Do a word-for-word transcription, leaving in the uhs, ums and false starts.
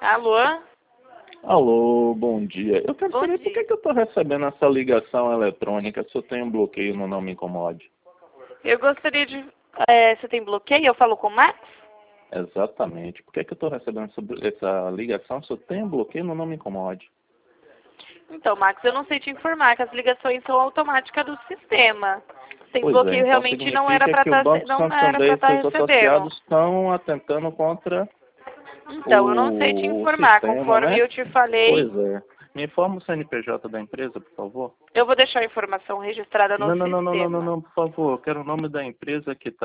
Alô? Alô, bom dia. Eu quero Bom saber dia. por que, que eu estou recebendo essa ligação eletrônica se eu tenho bloqueio no Não Me Incomode. Eu gostaria de... É, você tem bloqueio? Eu falo com o Max? Exatamente. Por que, que eu estou recebendo essa, essa ligação se eu tenho bloqueio no Não Me Incomode? Então, Max, eu não sei te informar que as ligações são automáticas do sistema. Tem Pois é, bloqueio então realmente não era significa para que o estar Banco não era Santander para e estar seus recebendo. associados estão atentando contra Então, eu não sei te o, o informar, sistema, conforme né? eu te falei. Pois é. Me informa o C N P J da empresa, por favor. Eu vou deixar a informação registrada no Não, não, não, não, não, não, sistema. não, por favor. Eu quero o nome da empresa que está